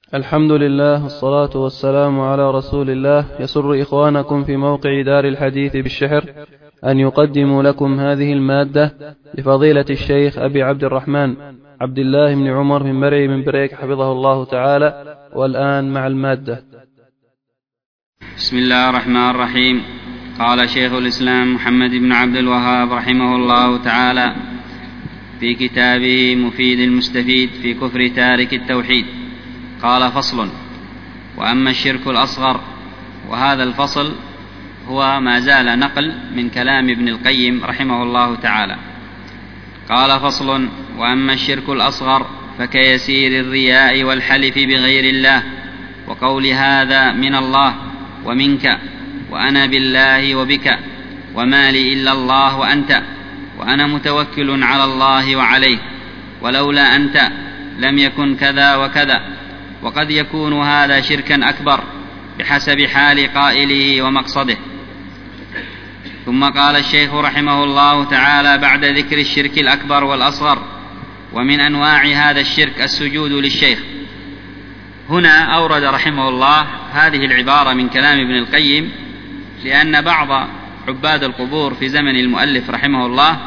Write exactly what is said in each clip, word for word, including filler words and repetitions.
الحمد لله والصلاة والسلام على رسول الله. يسر إخوانكم في موقع دار الحديث بالشحر أن يقدموا لكم هذه المادة لفضيلة الشيخ أبي عبد الرحمن عبد الله بن عمر بن مرعي بن بريك حفظه الله تعالى. والآن مع المادة. بسم الله الرحمن الرحيم. قال شيخ الإسلام محمد بن عبد الوهاب رحمه الله تعالى في كتابه مفيد المستفيد في كفر تارك التوحيد، قال: فصل: وأما الشرك الأصغر. وهذا الفصل هو ما زال نقل من كلام ابن القيم رحمه الله تعالى. قال: فصل: وأما الشرك الأصغر فكيسير الرياء والحلف بغير الله، وقول هذا من الله ومنك، وأنا بالله وبك، وما لي إلا الله وأنت، وأنا متوكل على الله وعليه، ولولا أنت لم يكن كذا وكذا. وقد يكون هذا شركا أكبر بحسب حال قائله ومقصده. ثم قال الشيخ رحمه الله تعالى بعد ذكر الشرك الأكبر والأصغر: ومن أنواع هذا الشرك السجود للشيخ. هنا أورد رحمه الله هذه العبارة من كلام ابن القيم، لأن بعض عباد القبور في زمن المؤلف رحمه الله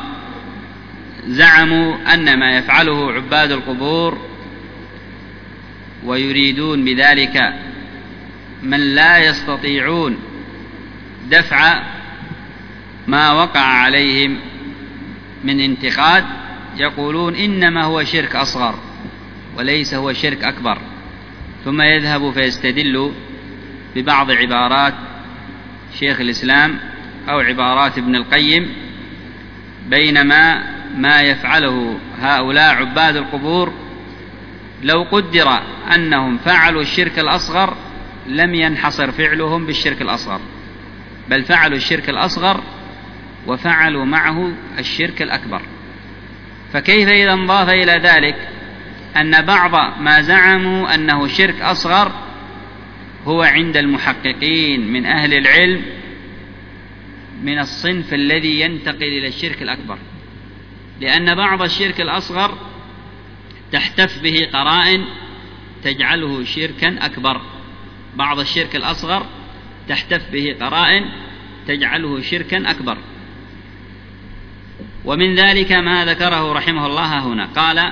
زعموا أن ما يفعله عباد القبور ويريدون بذلك من لا يستطيعون دفع ما وقع عليهم من انتقاد، يقولون إنما هو شرك أصغر وليس هو شرك أكبر. ثم يذهب فيستدل ببعض عبارات شيخ الإسلام أو عبارات ابن القيم، بينما ما يفعله هؤلاء عباد القبور لو قدر أنهم فعلوا الشرك الأصغر لم ينحصر فعلهم بالشرك الأصغر، بل فعلوا الشرك الأصغر وفعلوا معه الشرك الأكبر. فكيف إذا انضاف إلى ذلك أن بعض ما زعموا أنه شرك أصغر هو عند المحققين من أهل العلم من الصنف الذي ينتقل إلى الشرك الأكبر، لأن بعض الشرك الأصغر تحتف به قرائن تجعله شركا أكبر. بعض الشرك الأصغر تحتف به قرائن تجعله شركا أكبر. ومن ذلك ما ذكره رحمه الله هنا، قال: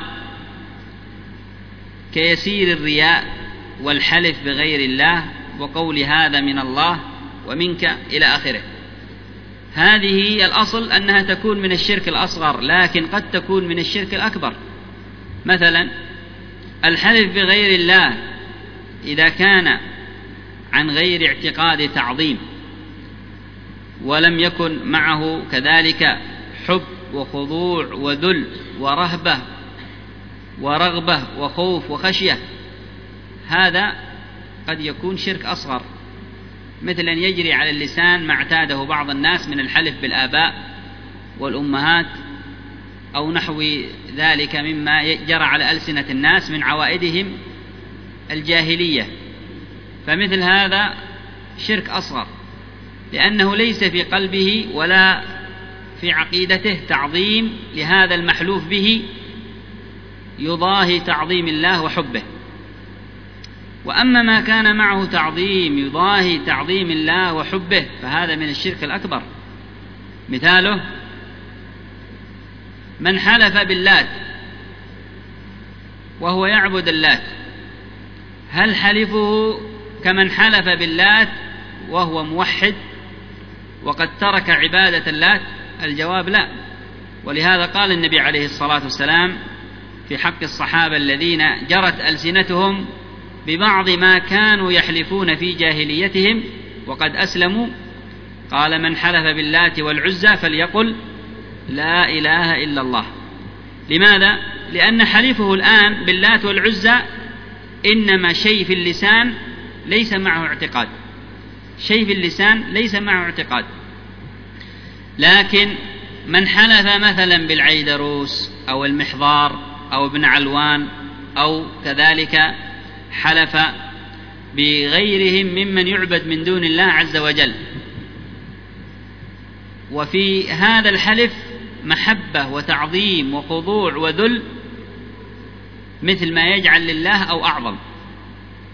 كيسير الرياء والحلف بغير الله، وقول هذا من الله ومنك، إلى آخره. هذه الأصل أنها تكون من الشرك الأصغر، لكن قد تكون من الشرك الأكبر. مثلا الحلف بغير الله إذا كان عن غير اعتقاد تعظيم ولم يكن معه كذلك حب وخضوع وذل ورهبة ورغبة وخوف وخشية، هذا قد يكون شرك أصغر، مثل أن يجري على اللسان ما اعتاده بعض الناس من الحلف بالآباء والأمهات أو نحو ذلك مما جرى على ألسنة الناس من عوائدهم الجاهلية. فمثل هذا شرك أصغر، لأنه ليس في قلبه ولا في عقيدته تعظيم لهذا المحلوف به يضاهي تعظيم الله وحبه. وأما ما كان معه تعظيم يضاهي تعظيم الله وحبه فهذا من الشرك الأكبر. مثاله: من حلف باللات وهو يعبد اللات، هل حلفه كمن حلف باللات وهو موحد وقد ترك عبادة اللات؟ الجواب لا. ولهذا قال النبي عليه الصلاة والسلام في حق الصحابة الذين جرت ألسنتهم ببعض ما كانوا يحلفون في جاهليتهم وقد أسلموا، قال: من حلف باللات والعزى فليقل لا إله إلا الله. لماذا؟ لأن حلفه الآن باللات والعزى إنما شيء في اللسان ليس معه اعتقاد، شيء في اللسان ليس معه اعتقاد. لكن من حلف مثلا بالعيدروس أو المحضار أو ابن علوان أو كذلك حلف بغيرهم ممن يعبد من دون الله عز وجل، وفي هذا الحلف محبة وتعظيم وخضوع وذل مثل ما يجعل لله أو أعظم،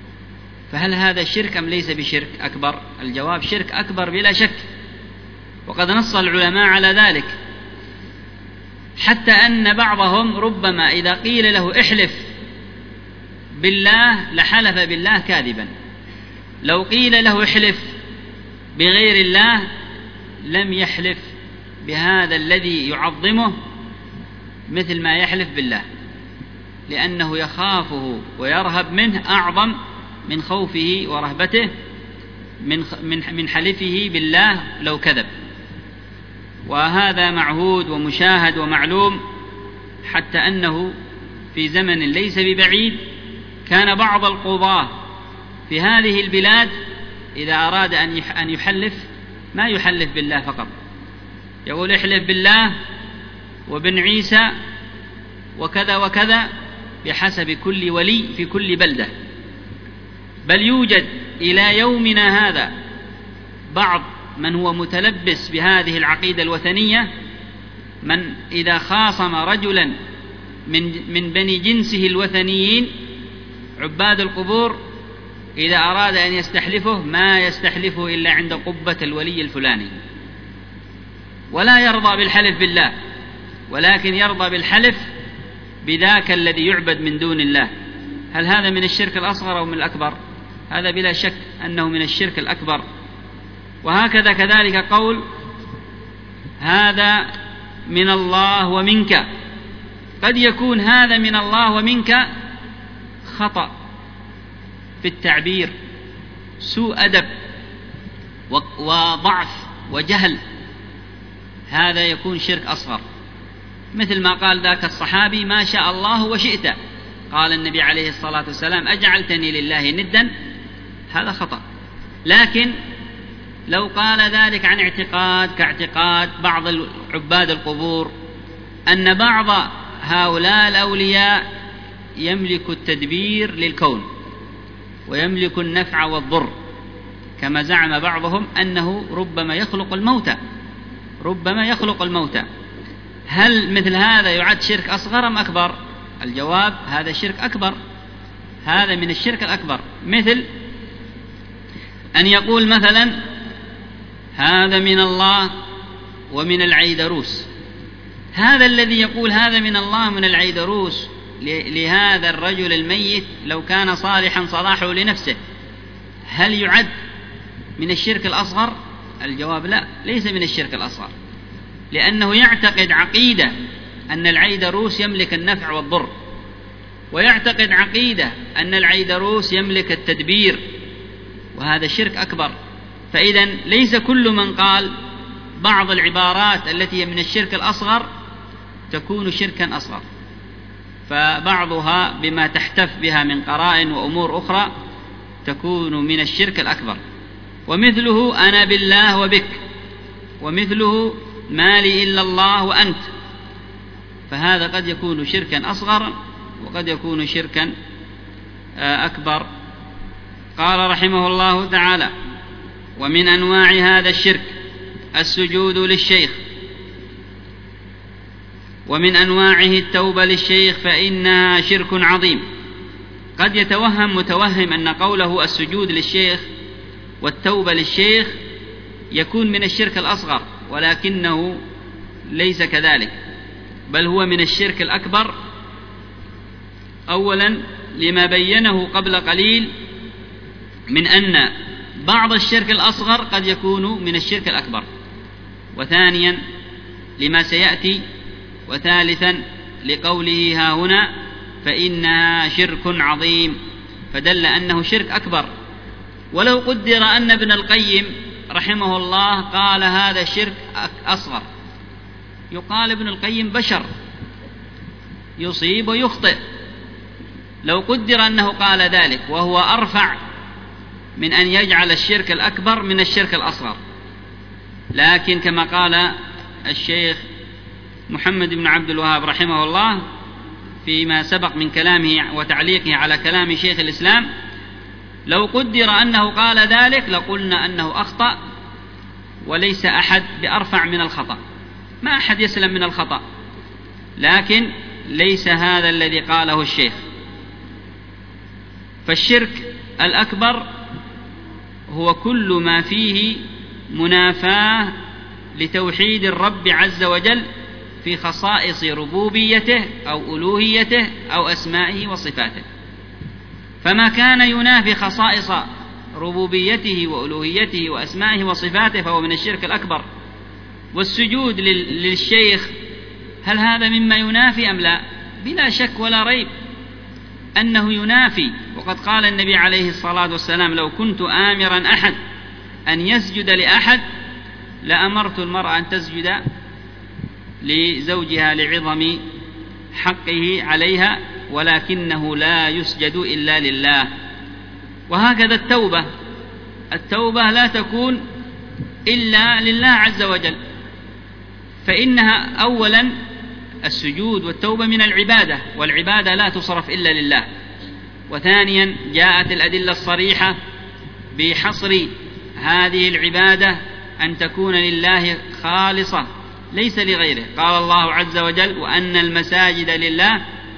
فهل هذا شرك أم ليس بشرك أكبر؟ الجواب شرك أكبر بلا شك، وقد نص العلماء على ذلك، حتى أن بعضهم ربما إذا قيل له احلف بالله لحلف بالله كاذبا، لو قيل له احلف بغير الله لم يحلف بهذا الذي يعظمه مثل ما يحلف بالله، لأنه يخافه ويرهب منه أعظم من خوفه ورهبته من من حلفه بالله لو كذب. وهذا معهود ومشاهد ومعلوم، حتى أنه في زمن ليس ببعيد كان بعض القضاة في هذه البلاد إذا أراد أن يحلف ما يحلف بالله فقط، يقول احلف بالله وبن عيسى وكذا وكذا بحسب كل ولي في كل بلدة. بل يوجد إلى يومنا هذا بعض من هو متلبس بهذه العقيدة الوثنية، من إذا خاصم رجلا من من بني جنسه الوثنيين عباد القبور إذا أراد أن يستحلفه ما يستحلفه إلا عند قبة الولي الفلاني، ولا يرضى بالحلف بالله، ولكن يرضى بالحلف بذاك الذي يعبد من دون الله. هل هذا من الشرك الأصغر أو من الأكبر؟ هذا بلا شك أنه من الشرك الأكبر. وهكذا كذلك قول هذا من الله ومنك، قد يكون هذا من الله ومنك خطأ في التعبير، سوء أدب وضعف وجهل، هذا يكون شرك أصغر، مثل ما قال ذاك الصحابي ما شاء الله وشئت، قال النبي عليه الصلاة والسلام أجعلتني لله ندا، هذا خطأ. لكن لو قال ذلك عن اعتقاد كاعتقاد بعض عباد القبور أن بعض هؤلاء الأولياء يملك التدبير للكون ويملك النفع والضر، كما زعم بعضهم أنه ربما يخلق الموتى ربما يخلق الموتى هل مثل هذا يعد شرك أصغر أم أكبر؟ الجواب هذا شرك أكبر، هذا من الشرك الأكبر. مثل أن يقول مثلا هذا من الله ومن العيدروس، هذا الذي يقول هذا من الله من العيدروس لهذا الرجل الميت لو كان صالحا صلاحه لنفسه، هل يعد من الشرك الأصغر؟ الجواب لا، ليس من الشرك الأصغر، لأنه يعتقد عقيدة أن العيدروس يملك النفع والضر، ويعتقد عقيدة أن العيدروس يملك التدبير، وهذا شرك أكبر. فإذا ليس كل من قال بعض العبارات التي هي من الشرك الأصغر تكون شركا أصغر، فبعضها بما تحتف بها من قرائن وأمور أخرى تكون من الشرك الأكبر. ومثله أنا بالله وبك، ومثله ما لي إلا الله وأنت، فهذا قد يكون شركا أصغر وقد يكون شركا أكبر. قال رحمه الله تعالى ومن أنواع هذا الشرك السجود للشيخ، ومن أنواعه التوبة للشيخ فإنها شرك عظيم. قد يتوهم متوهم أن قوله السجود للشيخ والتوبة للشيخ يكون من الشرك الأصغر، ولكنه ليس كذلك، بل هو من الشرك الأكبر. أولا لما بينه قبل قليل من أن بعض الشرك الأصغر قد يكون من الشرك الأكبر، وثانيا لما سيأتي، وثالثا لقوله ها هنا فإنها شرك عظيم، فدل أنه شرك أكبر. ولو قدر أن ابن القيم رحمه الله قال هذا شرك أصغر، يقال ابن القيم بشر يصيب ويخطئ، لو قدر أنه قال ذلك وهو أرفع من أن يجعل الشرك الأكبر من الشرك الأصغر. لكن كما قال الشيخ محمد بن عبد الوهاب رحمه الله فيما سبق من كلامه وتعليقه على كلام شيخ الإسلام، لو قدر أنه قال ذلك لقلنا أنه أخطأ، وليس أحد بأرفع من الخطأ، ما أحد يسلم من الخطأ، لكن ليس هذا الذي قاله الشيخ. فالشرك الأكبر هو كل ما فيه منافاة لتوحيد الرب عز وجل في خصائص ربوبيته أو ألوهيته أو أسمائه وصفاته. فما كان ينافي خصائص ربوبيته وألوهيته وأسمائه وصفاته فهو من الشرك الأكبر. والسجود للشيخ هل هذا مما ينافي أم لا؟ بلا شك ولا ريب أنه ينافي. وقد قال النبي عليه الصلاة والسلام: لو كنت آمرا أحد أن يسجد لأحد لأمرت المرأة أن تسجد لزوجها لعظم حقه عليها، ولكنه لا يسجد إلا لله. وهكذا التوبة، التوبة لا تكون إلا لله عز وجل، فإنها أولا السجود والتوبة من العبادة، والعبادة لا تصرف إلا لله. وثانيا جاءت الأدلة الصريحة بحصر هذه العبادة أن تكون لله خالصة ليس لغيره. قال الله عز وجل: وأن المساجد لله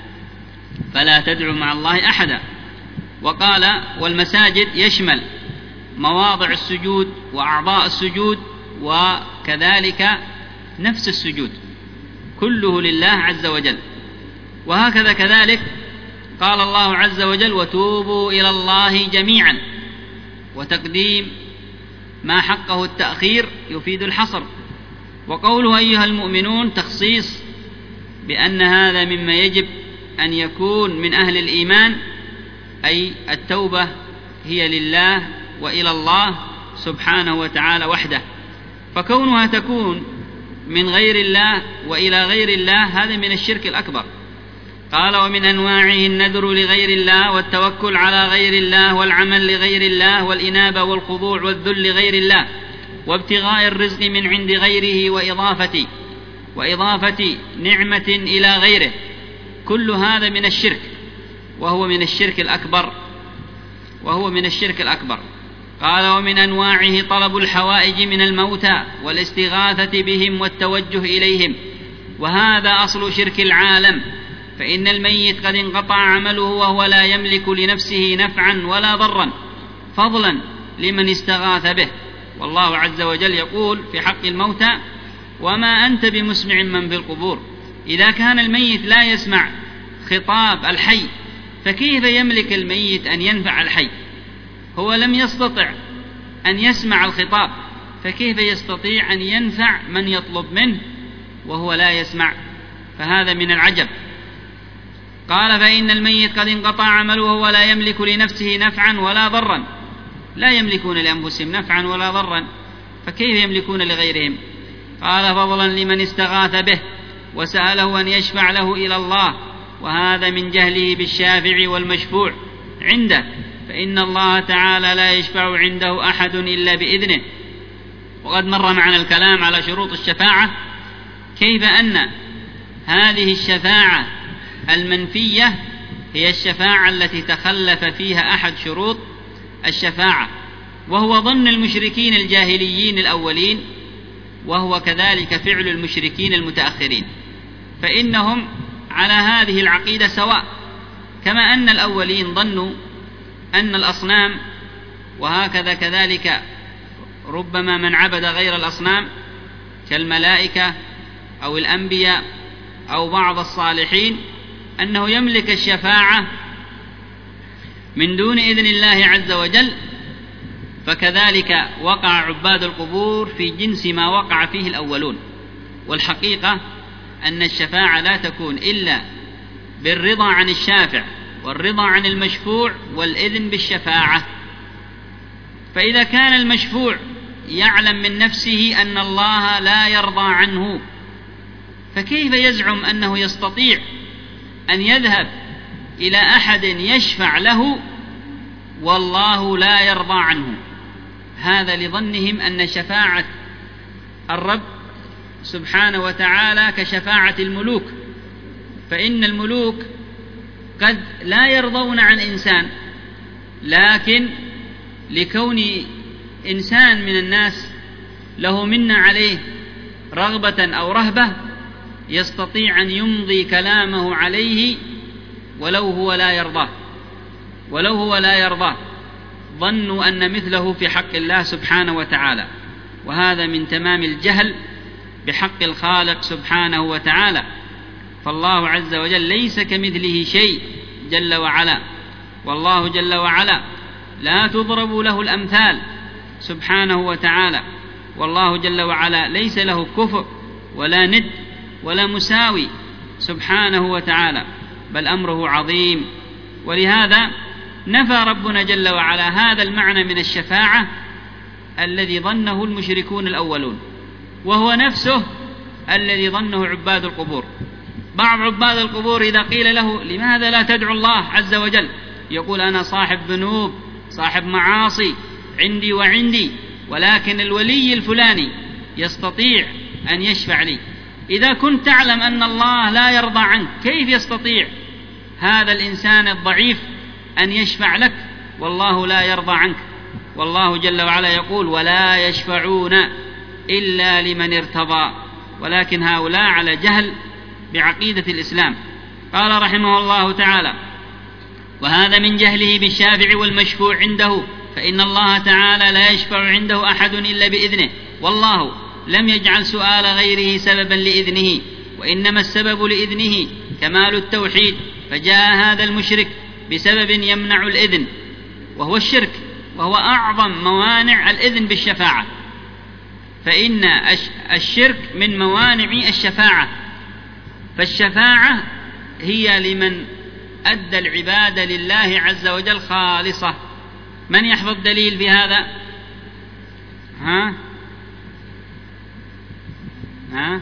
فلا تدعوا مع الله أحدا. وقال: والمساجد يشمل مواضع السجود وأعضاء السجود وكذلك نفس السجود، كله لله عز وجل. وهكذا كذلك قال الله عز وجل: وتوبوا إلى الله جميعا. وتقديم ما حقه التأخير يفيد الحصر. وقوله أيها المؤمنون تخصيص بأن هذا مما يجب أن يكون من أهل الإيمان، أي التوبة هي لله وإلى الله سبحانه وتعالى وحده. فكونها تكون من غير الله وإلى غير الله هذا من الشرك الأكبر. قال: ومن أنواعه النذر لغير الله، والتوكل على غير الله، والعمل لغير الله، والإنابة والخضوع والذل لغير الله، وابتغاء الرزق من عند غيره، وإضافة وإضافة نعمة إلى غيره. كل هذا من الشرك، وهو من الشرك الأكبر وهو من الشرك الأكبر. قال: ومن أنواعه طلب الحوائج من الموتى، والاستغاثة بهم والتوجه إليهم، وهذا أصل شرك العالم. فإن الميت قد انقطع عمله وهو لا يملك لنفسه نفعا ولا ضرا، فضلا لمن استغاث به. والله عز وجل يقول في حق الموتى: وما أنت بمسمع من في القبور. إذا كان الميت لا يسمع خطاب الحي، فكيف يملك الميت أن ينفع الحي؟ هو لم يستطع أن يسمع الخطاب، فكيف يستطيع أن ينفع من يطلب منه وهو لا يسمع؟ فهذا من العجب. قال: فإن الميت قد انقطع عمله وهو لا يملك لنفسه نفعا ولا ضرا. لا يملكون لأنفسهم نفعا ولا ضرا، فكيف يملكون لغيرهم؟ قال: فضلا لمن استغاث به وسأله أن يشفع له إلى الله، وهذا من جهله بالشافع والمشفوع عنده، فإن الله تعالى لا يشفع عنده أحد إلا بإذنه. وقد مر معنا الكلام على شروط الشفاعة، كيف أن هذه الشفاعة المنفية هي الشفاعة التي تخلف فيها أحد شروط الشفاعة، وهو ظن المشركين الجاهليين الأولين، وهو كذلك فعل المشركين المتأخرين، فإنهم على هذه العقيدة سواء. كما أن الأولين ظنوا أن الأصنام، وهكذا كذلك ربما من عبد غير الأصنام كالملائكة أو الأنبياء أو بعض الصالحين، أنه يملك الشفاعة من دون إذن الله عز وجل. فكذلك وقع عباد القبور في جنس ما وقع فيه الأولون. والحقيقة أن الشفاعة لا تكون إلا بالرضا عن الشافع والرضا عن المشفوع والإذن بالشفاعة. فإذا كان المشفوع يعلم من نفسه أن الله لا يرضى عنه، فكيف يزعم أنه يستطيع أن يذهب إلى أحد يشفع له والله لا يرضى عنه؟ هذا لظنهم أن شفاعة الرب سبحانه وتعالى كشفاعة الملوك، فإن الملوك قد لا يرضون عن إنسان، لكن لكون إنسان من الناس له منة عليه رغبة أو رهبة يستطيع أن يمضي كلامه عليه ولو هو لا يرضاه ولو هو لا يرضاه ظنوا أن مثله في حق الله سبحانه وتعالى، وهذا من تمام الجهل بحق الخالق سبحانه وتعالى. فالله عز وجل ليس كمثله شيء جل وعلا، والله جل وعلا لا تضرب له الأمثال سبحانه وتعالى، والله جل وعلا ليس له كفء ولا ند ولا مساوي سبحانه وتعالى، بل أمره عظيم. ولهذا نفى ربنا جل وعلا هذا المعنى من الشفاعة الذي ظنه المشركون الأولون، وهو نفسه الذي ظنه عباد القبور. بعض عباد القبور إذا قيل له لماذا لا تدعو الله عز وجل، يقول أنا صاحب ذنوب، صاحب معاصي، عندي وعندي، ولكن الولي الفلاني يستطيع أن يشفع لي. إذا كنت تعلم أن الله لا يرضى عنك، كيف يستطيع هذا الإنسان الضعيف أن يشفع لك والله لا يرضى عنك؟ والله جل وعلا يقول ولا يشفعون إلا لمن ارتضى. ولكن هؤلاء على جهل بعقيدة الإسلام. قال رحمه الله تعالى وهذا من جهله بالشافع والمشفوع عنده، فإن الله تعالى لا يشفع عنده أحد إلا بإذنه، والله لم يجعل سؤال غيره سببا لإذنه، وإنما السبب لإذنه كمال التوحيد، فجاء هذا المشرك بسبب يمنع الإذن وهو الشرك، وهو أعظم موانع الإذن بالشفاعة، فإن الشرك من موانع الشفاعة. فالشفاعة هي لمن أدى العبادة لله عز وجل خالصة. من يحفظ دليل في هذا؟ ها؟ ها؟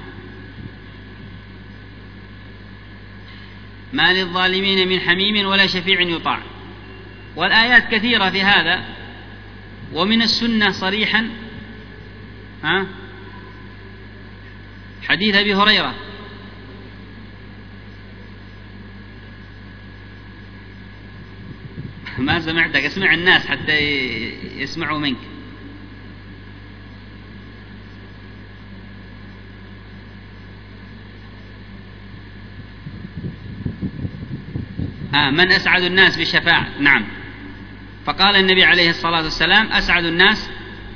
ما للظالمين من حميم ولا شفيع يطاع. والآيات كثيرة في هذا، ومن السنة صريحا ها؟ حديث أبي هريرة ما سمعتك، اسمع الناس حتى يسمعوا منك. آه من أسعد الناس بالشفاعة؟ نعم. فقال النبي عليه الصلاة والسلام أسعد الناس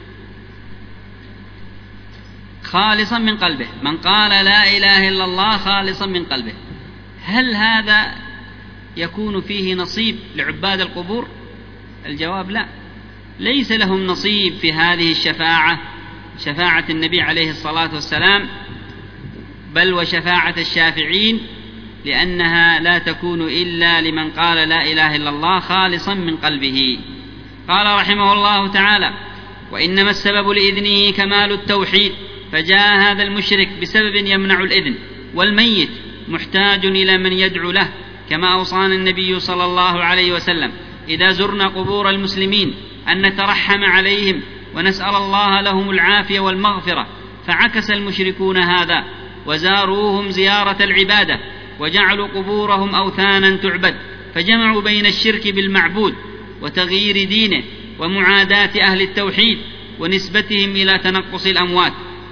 خالصا من قلبه، من قال لا إله إلا الله خالصا من قلبه. هل هذا يكون فيه نصيب لعباد القبور؟ الجواب لا، ليس لهم نصيب في هذه الشفاعة، شفاعة النبي عليه الصلاة والسلام، بل وشفاعة الشافعين، لأنها لا تكون إلا لمن قال لا إله إلا الله خالصا من قلبه. قال رحمه الله تعالى وإنما السبب لإذنه كمال التوحيد، فجاء هذا المشرك بسبب يمنع الإذن، والميت محتاج إلى من يدعو له، كما أوصانا النبي صلى الله عليه وسلم إذا زرنا قبور المسلمين أن نترحم عليهم ونسأل الله لهم العافية والمغفرة. فعكس المشركون هذا وزاروهم زيارة العبادة، وجعلوا قبورهم أوثانا تعبد، فجمعوا بين الشرك بالمعبود وتغيير دينه ومعاداة أهل التوحيد ونسبتهم إلى تنقص الأموات.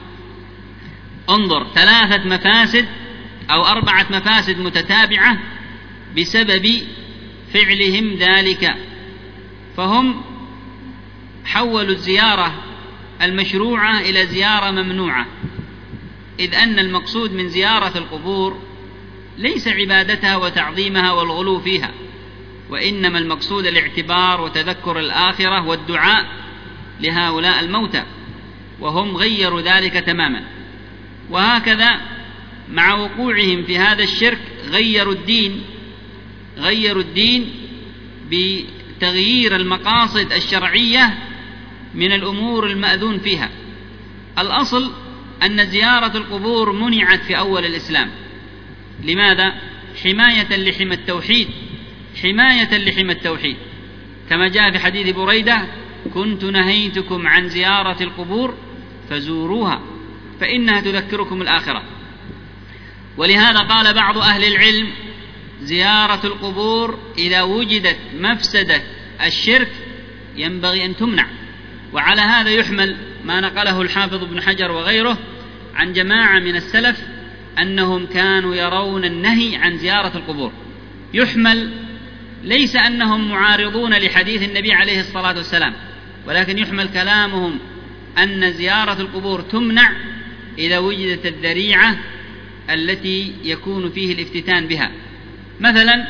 انظر، ثلاثة مفاسد أو أربعة مفاسد متتابعة بسبب فعلهم ذلك. فهم حولوا الزيارة المشروعة إلى زيارة ممنوعة، إذ أن المقصود من زيارة القبور ليس عبادتها وتعظيمها والغلو فيها، وإنما المقصود الاعتبار وتذكر الآخرة والدعاء لهؤلاء الموتى، وهم غيروا ذلك تماما. وهكذا مع وقوعهم في هذا الشرك غيروا الدين غيروا الدين بتغيير المقاصد الشرعية من الأمور المأذون فيها. الأصل أن زيارة القبور منعت في أول الإسلام. لماذا؟ حماية لحمى التوحيد حماية لحمى التوحيد كما جاء في حديث بريدة كنت نهيتكم عن زيارة القبور فزوروها فإنها تذكركم الآخرة. ولهذا قال بعض أهل العلم زيارة القبور إذا وجدت مفسدة الشرك ينبغي أن تمنع. وعلى هذا يحمل ما نقله الحافظ ابن حجر وغيره عن جماعة من السلف أنهم كانوا يرون النهي عن زيارة القبور، يحمل ليس أنهم معارضون لحديث النبي عليه الصلاة والسلام، ولكن يحمل كلامهم أن زيارة القبور تمنع إذا وجدت الذريعة التي يكون فيه الافتتان بها. مثلا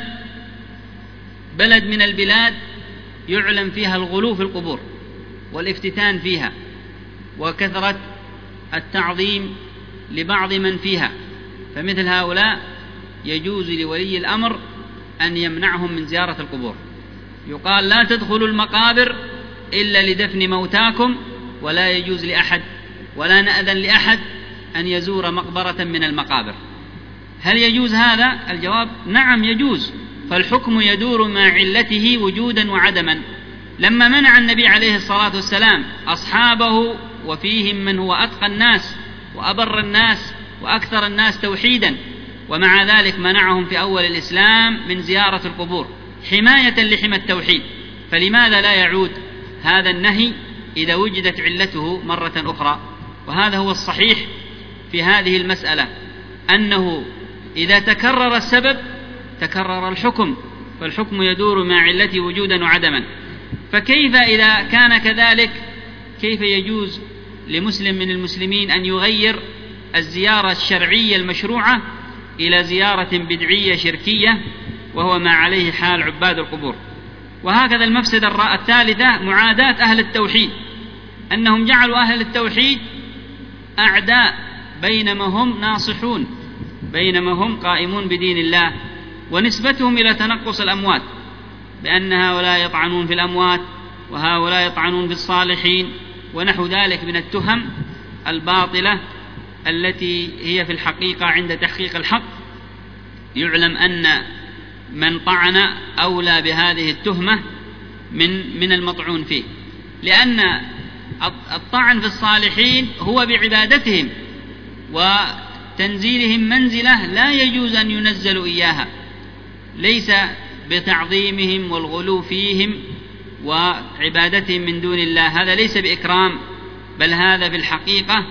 بلد من البلاد يعلم فيها الغلو في القبور والافتتان فيها وكثرة التعظيم لبعض من فيها، فمثل هؤلاء يجوز لولي الأمر أن يمنعهم من زيارة القبور. يقال: لا تدخلوا المقابر إلا لدفن موتاكم، ولا يجوز لأحد ولا نأذن لأحد أن يزور مقبرة من المقابر. هل يجوز هذا؟ الجواب: نعم يجوز، فالحكم يدور مع علته وجودا وعدما. لما منع النبي عليه الصلاة والسلام أصحابه وفيهم من هو أتقى الناس وأبر الناس وأكثر الناس توحيدا، ومع ذلك منعهم في أول الإسلام من زيارة القبور حماية لحمى التوحيد، فلماذا لا يعود هذا النهي إذا وجدت علته مرة أخرى؟ وهذا هو الصحيح في هذه المسألة، أنه إذا تكرر السبب تكرر الحكم، فالحكم يدور مع علته وجودا وعدما. فكيف إذا كان كذلك، كيف يجوز لمسلم من المسلمين أن يغير الزيارة الشرعية المشروعة إلى زيارة بدعية شركية وهو ما عليه حال عباد القبور؟ وهكذا المفسدة الثالثة معاداة أهل التوحيد، أنهم جعلوا أهل التوحيد أعداء بينما هم ناصحون، بينما هم قائمون بدين الله، ونسبتهم إلى تنقص الأموات، بأن هؤلاء يطعنون في الأموات وهؤلاء يطعنون في الصالحين ونحو ذلك من التهم الباطلة التي هي في الحقيقة عند تحقيق الحق يعلم أن من طعن أولى بهذه التهمة من من المطعون فيه، لأن الطعن في الصالحين هو بعبادتهم وتنزيلهم منزلة لا يجوز أن ينزلوا إياها، ليس بتعظيمهم والغلو فيهم وعبادتهم من دون الله، هذا ليس بإكرام، بل هذا في الحقيقة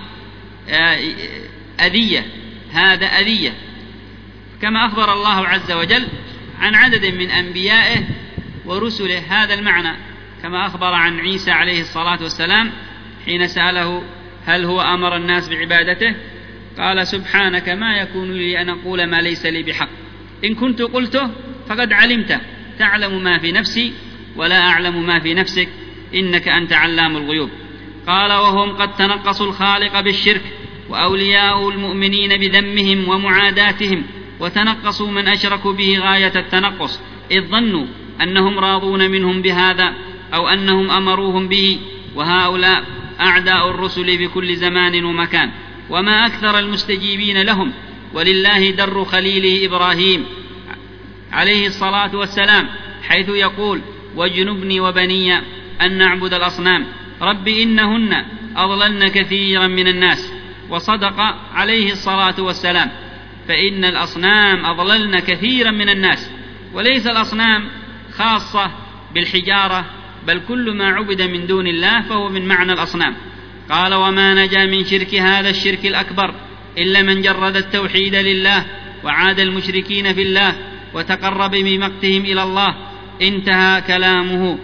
أذية، هذا أذية، كما أخبر الله عز وجل عن عدد من أنبيائه ورسله هذا المعنى، كما أخبر عن عيسى عليه الصلاة والسلام حين سأله هل هو أمر الناس بعبادته؟ قال: سبحانك ما يكون لي أن أقول ما ليس لي بحق، إن كنت قلته فقد علمته، تعلم ما في نفسي ولا أعلم ما في نفسك، إنك أنت علام الغيوب. قال: وهم قد تنقصوا الخالق بالشرك، وأولياء المؤمنين بذمهم ومعاداتهم، وتنقصوا من أشركوا به غاية التنقص، إذ ظنوا أنهم راضون منهم بهذا أو أنهم أمروهم به، وهؤلاء أعداء الرسل بكل زمان ومكان، وما أكثر المستجيبين لهم. ولله در خليله إبراهيم عليه الصلاة والسلام حيث يقول: واجنبني وبني أن نعبد الأصنام، رب إنهن أضللن كثيرا من الناس. وصدق عليه الصلاة والسلام، فإن الأصنام أضللن كثيرا من الناس، وليس الأصنام خاصة بالحجارة، بل كل ما عبد من دون الله فهو من معنى الأصنام. قال: وما نجا من شرك هذا الشرك الأكبر إلا من جرد التوحيد لله وعاد المشركين في الله وتقرب بمقتهم إلى الله. انتهى كلامه.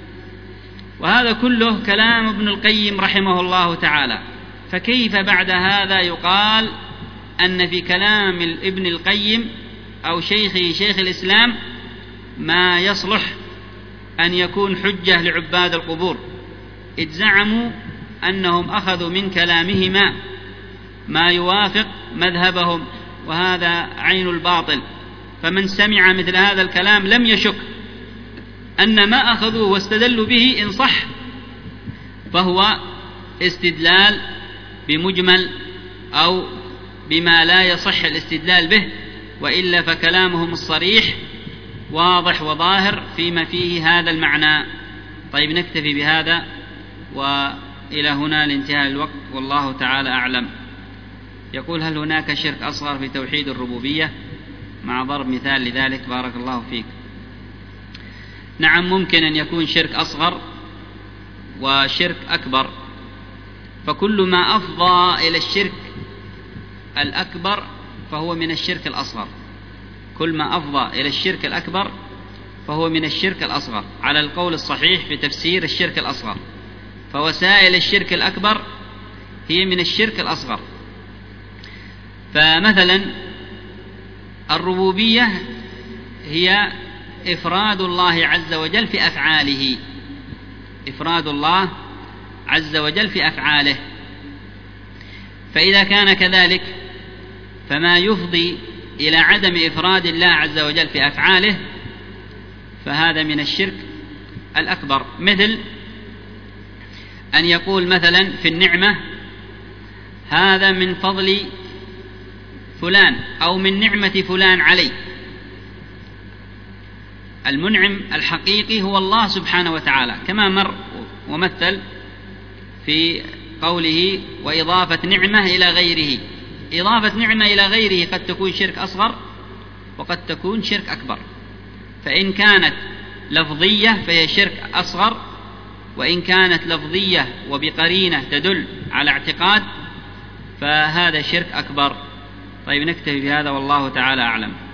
وهذا كله كلام ابن القيم رحمه الله تعالى. فكيف بعد هذا يقال أن في كلام ابن القيم أو شيخه شيخ الإسلام ما يصلح أن يكون حجة لعباد القبور، إذ زعموا أنهم أخذوا من كلامهما ما يوافق مذهبهم، وهذا عين الباطل. فمن سمع مثل هذا الكلام لم يشك أن ما أخذوه واستدلوا به إن صح فهو استدلال بمجمل أو بما لا يصح الاستدلال به، وإلا فكلامهم الصريح واضح وظاهر فيما فيه هذا المعنى. طيب، نكتفي بهذا، وإلى هنا لانتهاء الوقت، والله تعالى أعلم. يقول: هل هناك شرك أصغر في توحيد الربوبية؟ مع ضرب مثال لذلك بارك الله فيك. نعم، ممكن أن يكون شرك أصغر وشرك أكبر، فكل ما أفضى إلى الشرك الأكبر فهو من الشرك الأصغر، كل ما أفضى إلى الشرك الأكبر فهو من الشرك الأصغر على القول الصحيح في تفسير الشرك الأصغر. فوسائل الشرك الأكبر هي من الشرك الأصغر. فمثلا الربوبية هي إفراد الله عز وجل في أفعاله، إفراد الله عز وجل في أفعاله. فإذا كان كذلك فما يفضي إلى عدم إفراد الله عز وجل في أفعاله فهذا من الشرك الأكبر، مثل أن يقول مثلا في النعمة هذا من فضل فلان أو من نعمة فلان علي. المنعم الحقيقي هو الله سبحانه وتعالى، كما مر ومثل في قوله وإضافة نعمة إلى غيره. إضافة نعمة إلى غيره قد تكون شرك أصغر وقد تكون شرك أكبر. فإن كانت لفظية فهي شرك أصغر، وإن كانت لفظية وبقرينة تدل على اعتقاد فهذا شرك أكبر. طيب نكتفي بهذا والله تعالى أعلم.